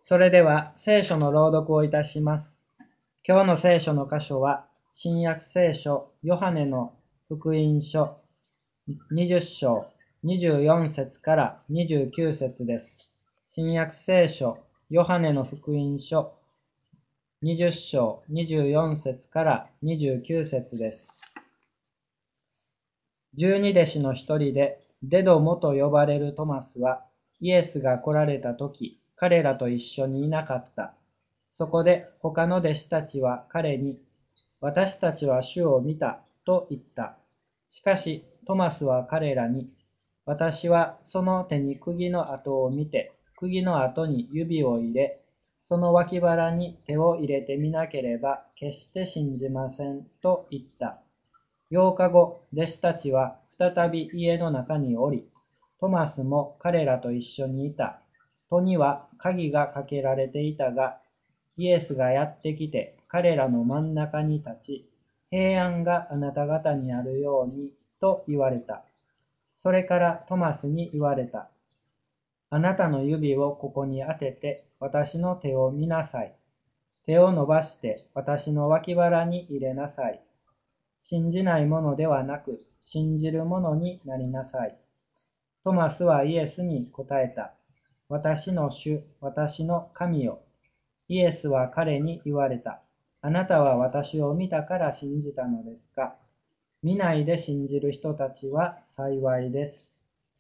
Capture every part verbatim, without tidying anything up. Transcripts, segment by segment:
それでは聖書の朗読をいたします。今日の聖書の箇所は、新約聖書ヨハネの福音書にじゅっ章にじゅうよん節からにじゅうきゅう節です。新約聖書ヨハネの福音書にじゅっ章にじゅうよん節からにじゅうきゅう節です。十二弟子の一人でデドモと呼ばれるトマスは、イエスが来られたとき、彼らと一緒にいなかった。そこで他の弟子たちは彼に、私たちは主を見たと言った。しかしトマスは彼らに、私はその手に釘の跡を見て、釘の跡に指を入れ、その脇腹に手を入れてみなければ決して信じませんと言った。八日後、弟子たちは再び家の中におり、トマスも彼らと一緒にいた。戸には鍵がかけられていたが、イエスがやってきて彼らの真ん中に立ち、平安があなた方にあるようにと言われた。それからトマスに言われた。あなたの指をここに当てて私の手を見なさい。手を伸ばして私の脇腹に入れなさい。信じないものではなく、信じるものになりなさい。トマスはイエスに答えた。私の主、私の神よ。イエスは彼に言われた。あなたは私を見たから信じたのですか。見ないで信じる人たちは幸いです。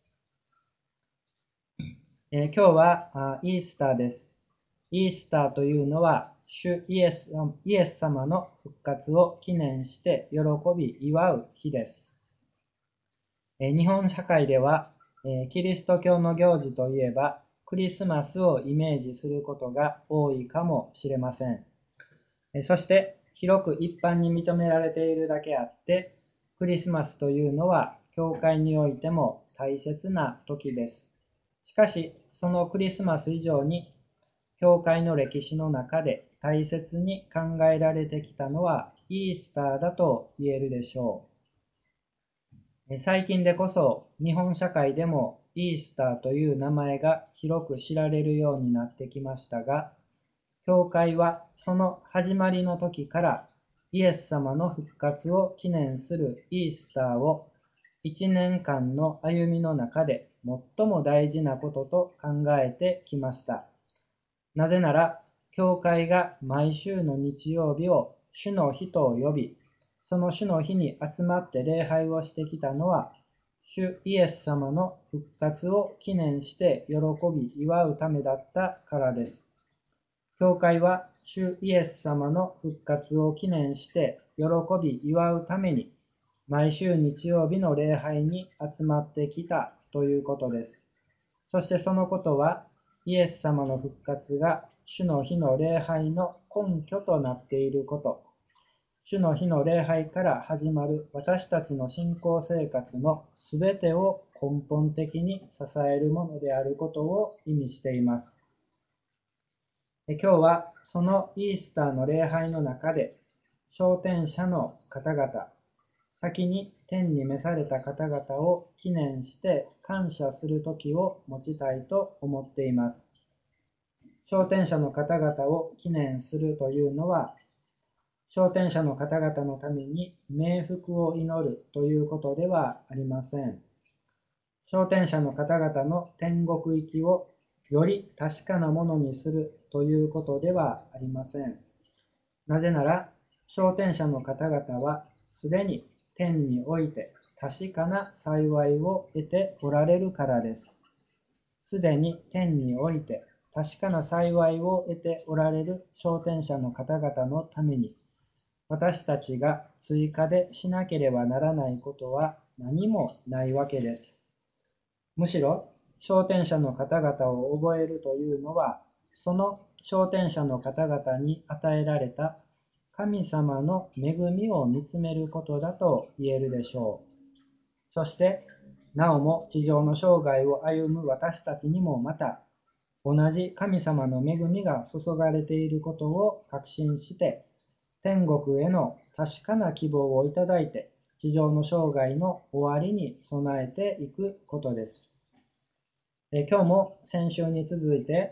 えー今日はあイースターです。イースターというのは、主イエス、イエス様の復活を記念して喜び祝う日です。えー日本社会では、えーキリスト教の行事といえば、クリスマスをイメージすることが多いかもしれません。えーそして、広く一般に認められているだけあって、クリスマスというのは、教会においても大切な時です。しかし、そのクリスマス以上に、教会の歴史の中で大切に考えられてきたのはイースターだと言えるでしょう。最近でこそ日本社会でもイースターという名前が広く知られるようになってきましたが、教会はその始まりの時からイエス様の復活を記念するイースターを一年間の歩みの中で最も大事なことと考えてきました。なぜなら、教会が毎週の日曜日を主の日と呼び、その主の日に集まって礼拝をしてきたのは、主イエス様の復活を記念して喜び祝うためだったからです。教会は主イエス様の復活を記念して喜び祝うために、毎週日曜日の礼拝に集まってきたということです。そしてそのことは、イエス様の復活が主の日の礼拝の根拠となっていること、主の日の礼拝から始まる私たちの信仰生活のすべてを根本的に支えるものであることを意味しています。今日はそのイースターの礼拝の中で、昇天者の方々、先に天に召された方々を記念して感謝する時を持ちたいと思っています。昇天者の方々を記念するというのは、昇天者の方々のために冥福を祈るということではありません。昇天者の方々の天国行きをより確かなものにするということではありません。なぜなら、昇天者の方々はすでに天において確かな幸いを得ておられるからです。すでに天において確かな幸いを得ておられる昇天者の方々のために、私たちが追加でしなければならないことは何もないわけです。むしろ、昇天者の方々を覚えるというのは、その昇天者の方々に与えられた神様の恵みを見つめることだと言えるでしょう。そして、なおも地上の生涯を歩む私たちにもまた、同じ神様の恵みが注がれていることを確信して、天国への確かな希望をいただいて、地上の生涯の終わりに備えていくことです。え今日も先週に続いて、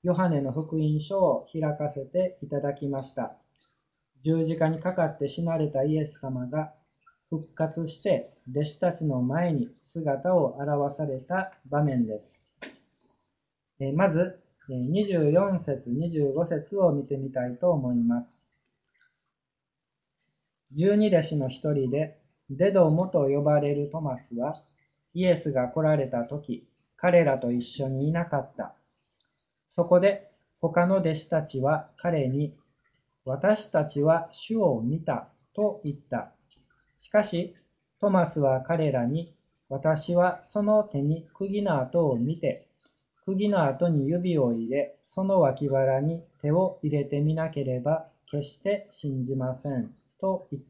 ヨハネの福音書を開かせていただきました。十字架にかかって死なれたイエス様が復活して弟子たちの前に姿を現された場面です。まずにじゅうよん節、にじゅうご節を見てみたいと思います。十二弟子の一人でデドモと呼ばれるトマスはイエスが来られた時、彼らと一緒にいなかった。そこで他の弟子たちは彼に、私たちは主を見たと言った。しかし、トマスは彼らに、私はその手に釘の跡を見て、釘の跡に指を入れ、その脇腹に手を入れてみなければ決して信じませんと言った。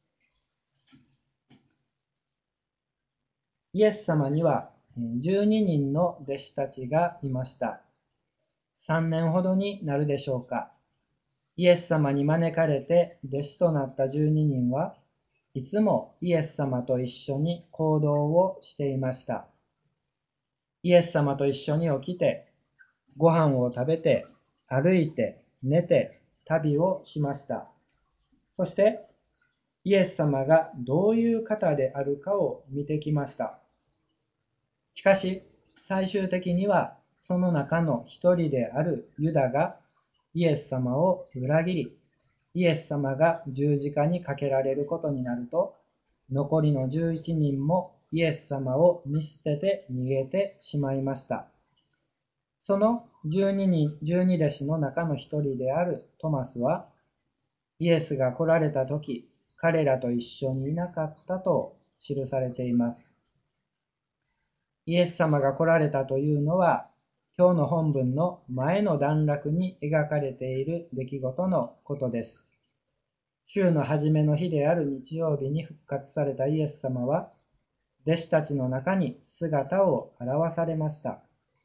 イエス様にはじゅうににんの弟子たちがいました。さんねんほどになるでしょうか。イエス様に招かれて弟子となったじゅうににんはいつもイエス様と一緒に行動をしていました。イエス様と一緒に起きて、ご飯を食べて、歩いて、寝て、旅をしました。そして、イエス様がどういう方であるかを見てきました。しかし、最終的には、その中の一人であるユダがイエス様を裏切り、イエス様が十字架にかけられることになると、残りのじゅういちにんもイエス様を見捨てて逃げてしまいました。そのじゅうににん、じゅうに弟子の中の一人であるトマスは、イエスが来られたとき、彼らと一緒にいなかったと記されています。イエス様が来られたというのは、今日の本文の前の段落に描かれている出来事のことです。週の初めの日である日曜日に復活されたイエス様は、弟子たちの中に姿を現されました。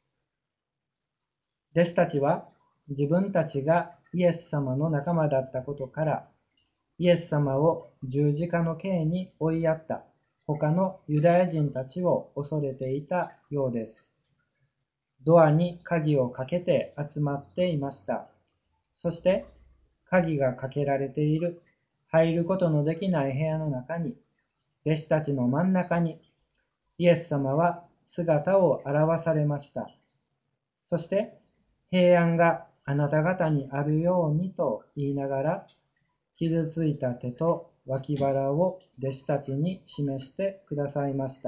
弟子たちは自分たちがイエス様の仲間だったことから、イエス様を十字架の刑に追いやった他のユダヤ人たちを恐れていたようです。ドアに鍵をかけて集まっていました。そして、鍵がかけられている、入ることのできない部屋の中に、弟子たちの真ん中に、イエス様は姿を現されました。そして、平安があなた方にあるようにと言いながら、傷ついた手と脇腹を弟子たちに示してくださいました。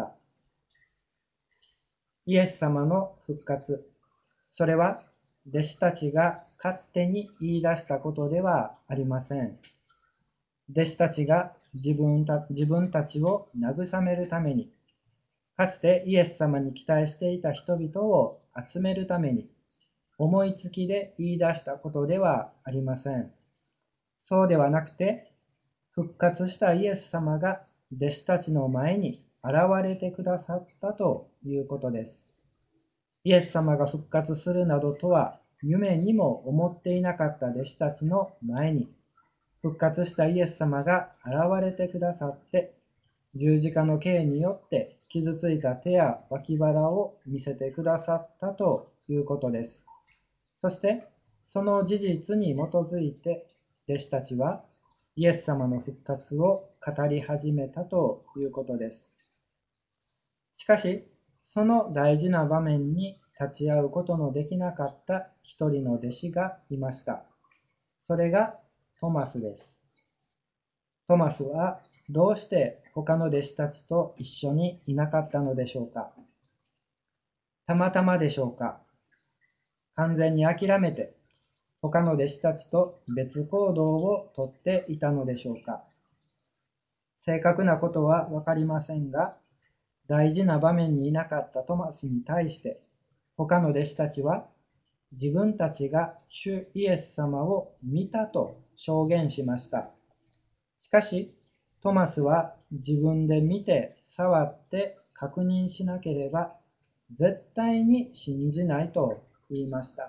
イエス様の復活、それは弟子たちが勝手に言い出したことではありません。弟子たちが自分た、自分たちを慰めるために、かつてイエス様に期待していた人々を集めるために、思いつきで言い出したことではありません。そうではなくて、復活したイエス様が弟子たちの前に現れてくださったということです。イエス様が復活するなどとは夢にも思っていなかった弟子たちの前に、復活したイエス様が現れてくださって、十字架の刑によって傷ついた手や脇腹を見せてくださったということです。そして、その事実に基づいて、弟子たちはイエス様の復活を語り始めたということです。しかし、その大事な場面に立ち会うことのできなかった一人の弟子がいました。それがトマスです。トマスはどうして他の弟子たちと一緒にいなかったのでしょうか。たまたまでしょうか。完全に諦めて他の弟子たちと別行動をとっていたのでしょうか。正確なことはわかりませんが、大事な場面にいなかったトマスに対して、他の弟子たちは自分たちが主イエス様を見たと証言しました。しかし、トマスは自分で見て触って確認しなければ絶対に信じないと言いました。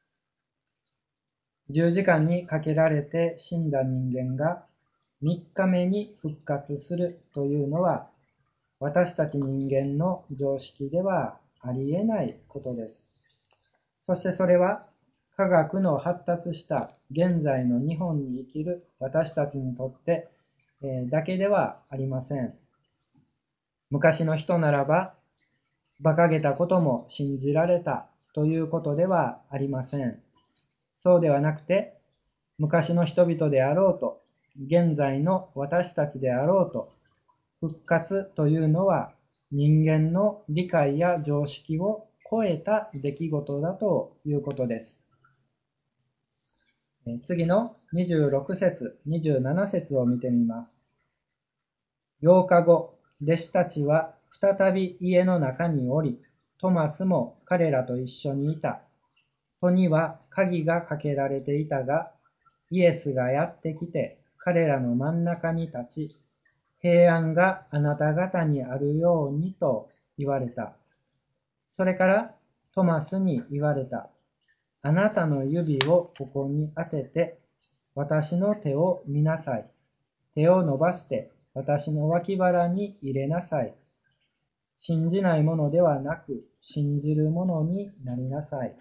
十字架にかけられて死んだ人間がみっかめに復活するというのは、私たち人間の常識ではありえないことです。 そしてそれは科学の発達した現在の日本に生きる私たちにとってだけではありません。昔の人ならば馬鹿げたことも信じられたということではありません。そうではなくて、昔の人々であろうと、現在の私たちであろうと、復活というのは人間の理解や常識を超えた出来事だということです。次のにじゅうろく節、にじゅうなな節を見てみます。ようかご、弟子たちは再び家の中におり、トマスも彼らと一緒にいた。戸には鍵がかけられていたが、イエスがやってきて彼らの真ん中に立ち、平安があなた方にあるようにと言われた。それからトマスに言われた。あなたの指をここに当てて、私の手を見なさい。手を伸ばして私の脇腹に入れなさい。信じないものではなく、信じるものになりなさい。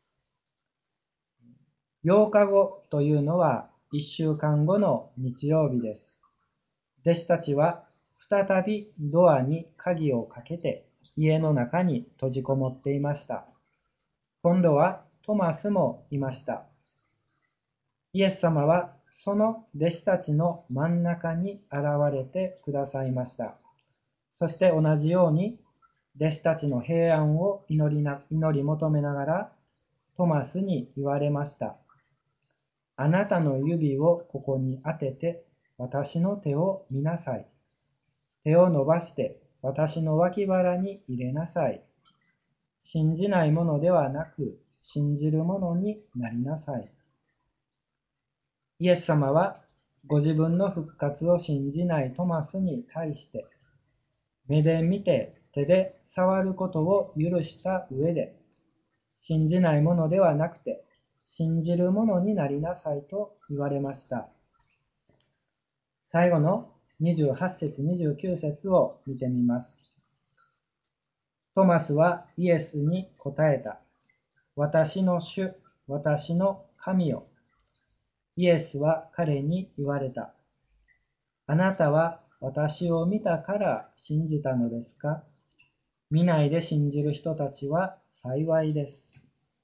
ようかごというのはいっしゅうかんごの日曜日です。弟子たちは再びドアに鍵をかけて家の中に閉じこもっていました。今度はトマスもいました。イエス様はその弟子たちの真ん中に現れてくださいました。そして同じように弟子たちの平安を祈りな、祈り求めながらトマスに言われました。あなたの指をここに当てて私の手を見なさい。手を伸ばして私の脇腹に入れなさい。信じないものではなく信じるものになりなさい。イエス様はご自分の復活を信じないトマスに対して目で見て手で触ることを許した上で信じないものではなくて信じるものになりなさいと言われました。最後のにじゅうはち節にじゅうきゅう節を見てみます。トマスはイエスに答えた。私の主、私の神よ。イエスは彼に言われた。あなたは私を見たから信じたのですか？見ないで信じる人たちは幸いです。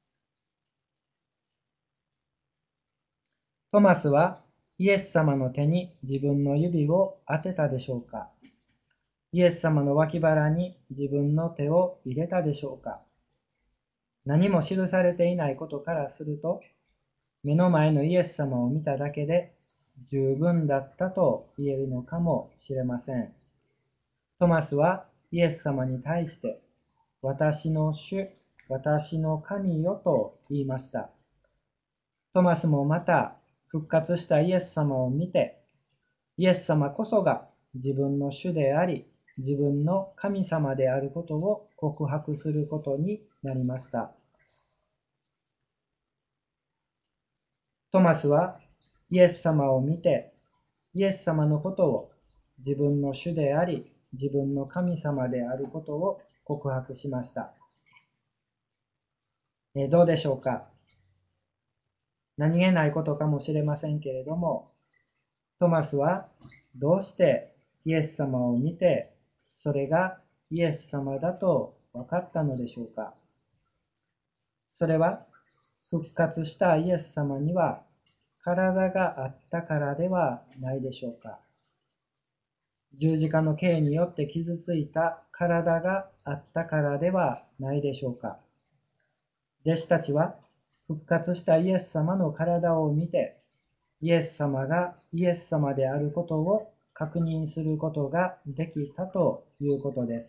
トマスはイエス様の手に自分の指を当てたでしょうか？イエス様の脇腹に自分の手を入れたでしょうか？何も記されていないことからすると、目の前のイエス様を見ただけで十分だったと言えるのかもしれません。トマスはイエス様に対して、私の主、私の神よと言いました。トマスもまた復活したイエス様を見て、イエス様こそが自分の主であり、自分の神様であることを告白することになりました。トマスはイエス様を見て、イエス様のことを自分の主であり、自分の神様であることを告白しました。えどうでしょうか？何気ないことかもしれませんけれども、トマスはどうしてイエス様を見て、それがイエス様だと分かったのでしょうか？それは復活したイエス様には体があったからではないでしょうか？十字架の刑によって傷ついた体があったからではないでしょうか？弟子たちは復活したイエス様の体を見て、イエス様がイエス様であることを確認することができたということです。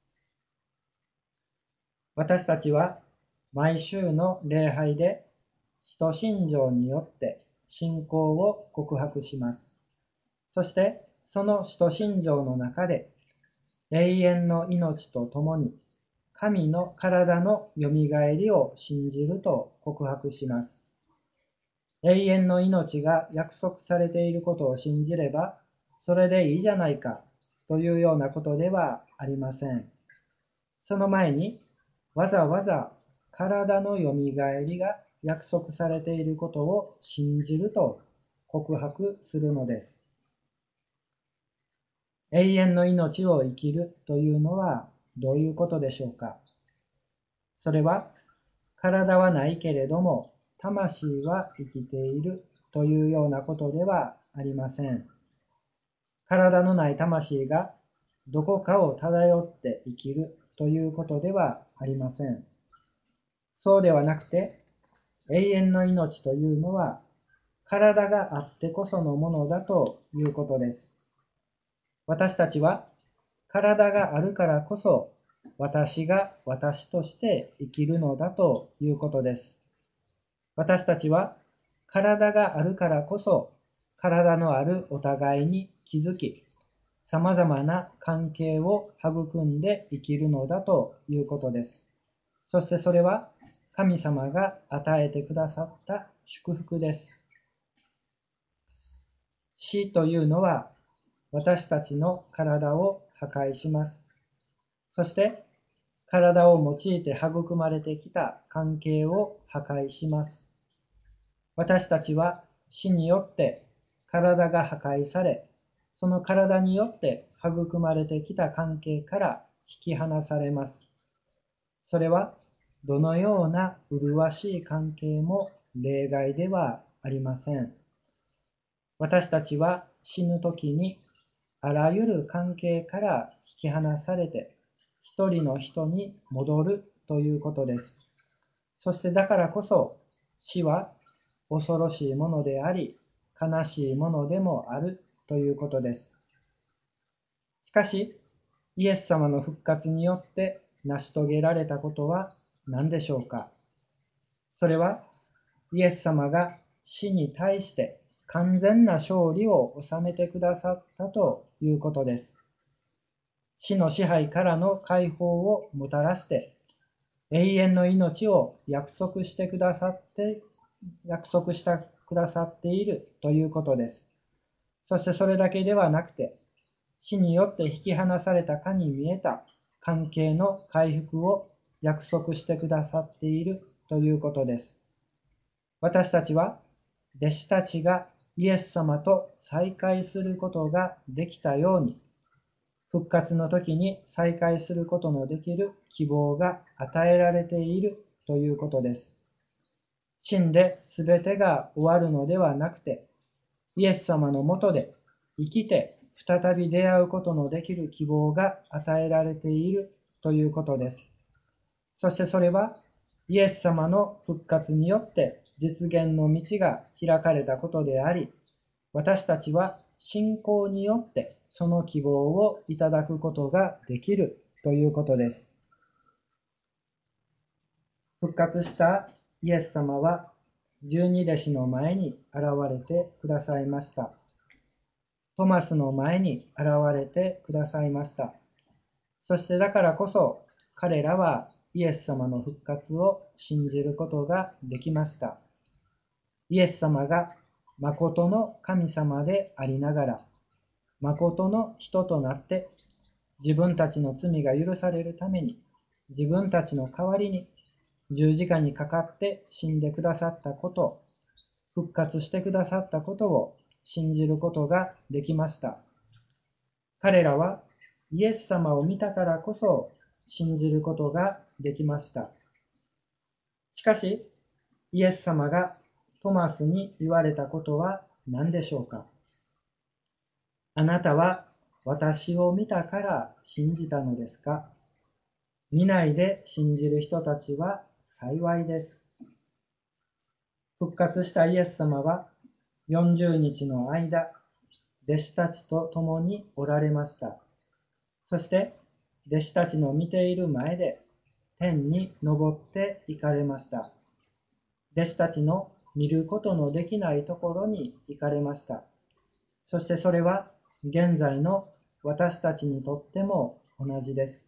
私たちは毎週の礼拝で使徒信条によって信仰を告白します。そしてその使徒信条の中で永遠の命とともに神の体のよみがえりを信じると告白します。永遠の命が約束されていることを信じればそれでいいじゃないかというようなことではありません。その前にわざわざ体のよみがえりが約束されていることを信じると告白するのです。永遠の命を生きるというのはどういうことでしょうか。それは、体はないけれども魂は生きているというようなことではありません。体のない魂がどこかを漂って生きるということではありません。そうではなくて、永遠の命というのは体があってこそのものだということです。私たちは体があるからこそ私が私として生きるのだということです。私たちは体があるからこそ体のあるお互いに気づき、様々な関係を育んで生きるのだということです。そしてそれは神様が与えてくださった祝福です。死というのは私たちの体を破壊します。そして体を用いて育まれてきた関係を破壊します。私たちは死によって体が破壊され、その体によって育まれてきた関係から引き離されます。それはどのような麗しい関係も例外ではありません。私たちは死ぬときにあらゆる関係から引き離されて一人の人に戻るということです。そしてだからこそ死は恐ろしいものであり、悲しいものでもあるということです。しかし、イエス様の復活によって成し遂げられたことは何でしょうか。それは、イエス様が死に対して完全な勝利を収めてくださったということです。死の支配からの解放をもたらして、永遠の命を約束してくださって、約束してくださっているということです。そしてそれだけではなくて、死によって引き離されたかに見えた関係の回復を約束してくださっているということです。私たちは弟子たちがイエス様と再会することができたように、復活の時に再会することのできる希望が与えられているということです。死んで全てが終わるのではなくて、イエス様のもとで生きて再び出会うことのできる希望が与えられているということです。そしてそれはイエス様の復活によって実現の道が開かれたことであり、私たちは信仰によってその希望をいただくことができるということです。復活したイエス様は十二弟子の前に現れてくださいました。トマスの前に現れてくださいました。そしてだからこそ彼らはイエス様の復活を信じることができました。イエス様が誠の神様でありながら、誠の人となって自分たちの罪が許されるために自分たちの代わりに十字架にかかって死んでくださったこと、復活してくださったことを信じることができました。彼らはイエス様を見たからこそ信じることができました。しかし、イエス様がトマスに言われたことは何でしょうか。あなたは私を見たから信じたのですか。見ないで信じる人たちは幸いです。復活したイエス様はよんじゅうにちの間、弟子たちと共におられました。そして、弟子たちの見ている前で天に昇って行かれました。弟子たちの見ることのできないところに行かれました。そしてそれは現在の私たちにとっても同じです。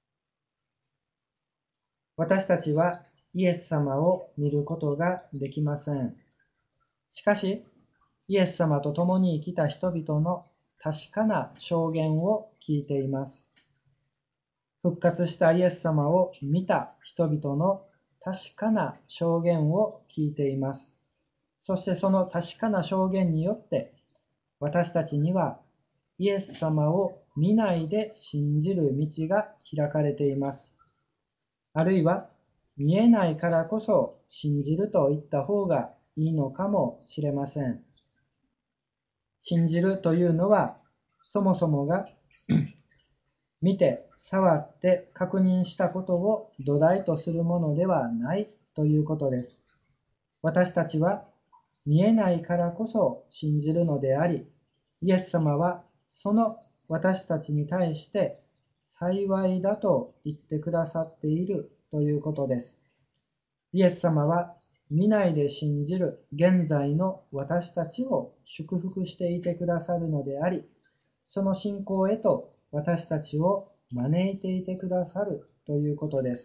私たちはイエス様を見ることができません。しかし、イエス様と共に生きた人々の確かな証言を聞いています。復活したイエス様を見た人々の確かな証言を聞いています。そしてその確かな証言によって、私たちにはイエス様を見ないで信じる道が開かれています。あるいは、見えないからこそ信じると言った方がいいのかもしれません。信じるというのは、そもそもが見て、触って確認したことを土台とするものではないということです。私たちは見えないからこそ信じるのであり、イエス様はその私たちに対して幸いだと言ってくださっているということです。イエス様は見ないで信じる現在の私たちを祝福していてくださるのであり、その信仰へと私たちを招いていてくださるということです。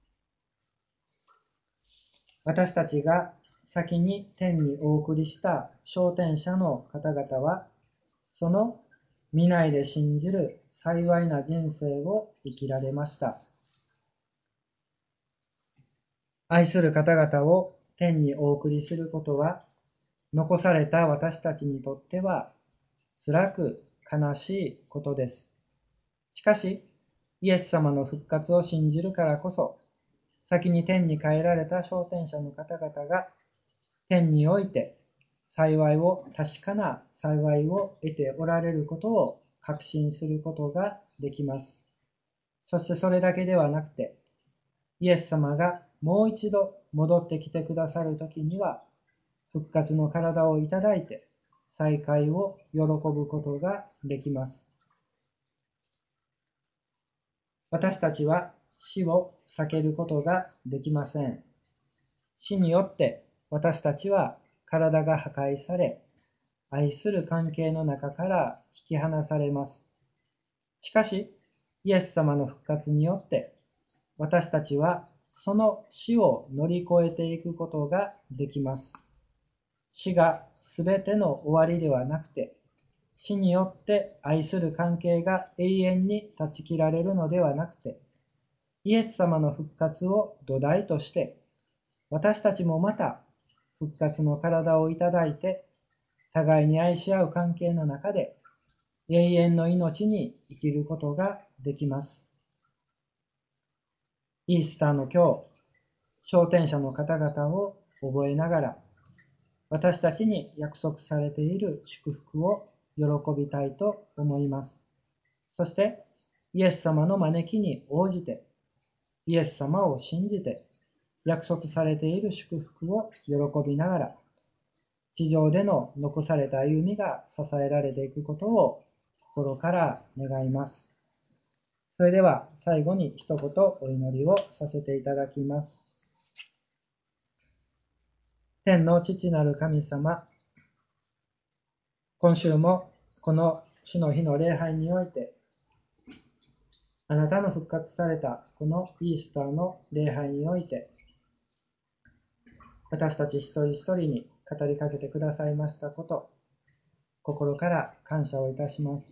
私たちが先に天にお送りした昇天者の方々は、その見ないで信じる幸いな人生を生きられました。愛する方々を天にお送りすることは、残された私たちにとっては辛く悲しいことです。しかし、イエス様の復活を信じるからこそ、先に天に帰られた昇天者の方々が、天において幸いを、確かな幸いを得ておられることを確信することができます。そしてそれだけではなくて、イエス様がもう一度戻ってきてくださるときには、復活の体をいただいて、再会を喜ぶことができます。私たちは死を避けることができません。死によって私たちは体が破壊され、愛する関係の中から引き離されます。しかし、イエス様の復活によって、私たちはその死を乗り越えていくことができます。死がすべての終わりではなくて、死によって愛する関係が永遠に断ち切られるのではなくて、イエス様の復活を土台として、私たちもまた復活の体をいただいて、互いに愛し合う関係の中で永遠の命に生きることができます。イースターの今日、昇天者の方々を覚えながら、私たちに約束されている祝福を喜びたいと思います。そして、イエス様の招きに応じて、イエス様を信じて、約束されている祝福を喜びながら、地上での残された歩みが支えられていくことを心から願います。それでは最後に一言お祈りをさせていただきます。天の父なる神様、今週もこの主の日の礼拝において、あなたの復活されたこのイースターの礼拝において、私たち一人一人に語りかけてくださいましたこと、心から感謝をいたします。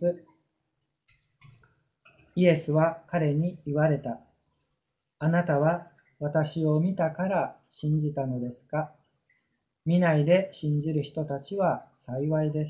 イエスは彼に言われた。あなたは私を見たから信じたのですか？見ないで信じる人たちは幸いです。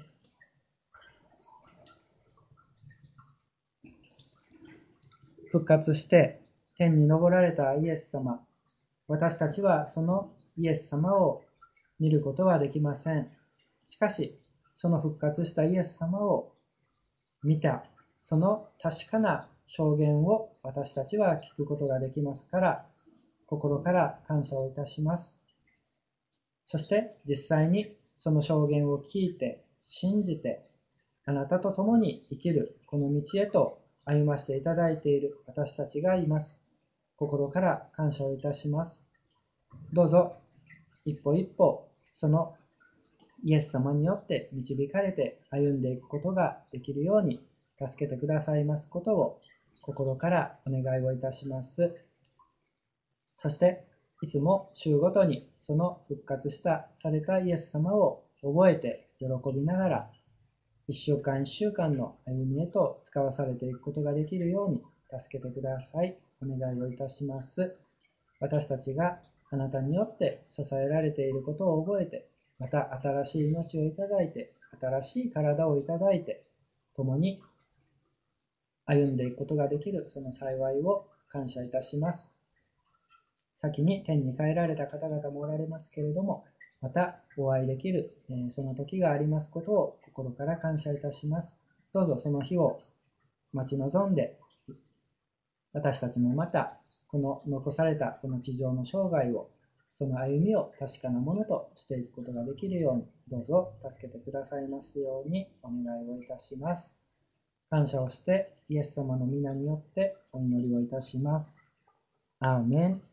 復活して天に昇られたイエス様、私たちはそのイエス様を見ることはできません。しかし、その復活したイエス様を見た、その確かな証言を私たちは聞くことができますから、心から感謝をいたします。そして実際にその証言を聞いて、信じて、あなたと共に生きるこの道へと歩ませていただいている私たちがいます。心から感謝をいたします。どうぞ一歩一歩そのイエス様によって導かれて歩んでいくことができるように助けてくださいますことを心からお願いをいたします。そしていつも週ごとにその復活したされたイエス様を覚えて喜びながら一週間一週間の歩みへと使わされていくことができるように助けてください。お願いをいたします。私たちがあなたによって支えられていることを覚えて、また新しい命をいただいて、新しい体をいただいて、共に歩んでいくことができるその幸いを感謝いたします。先に天に帰られた方々もおられますけれども、またお会いできる、えーその時がありますことを心から感謝いたします。どうぞその日を待ち望んで、私たちもまたこの残されたこの地上の生涯を、その歩みを確かなものとしていくことができるように、どうぞ助けてくださいますようにお願いをいたします。感謝をしてイエス様の皆によってお祈りをいたします。アーメン。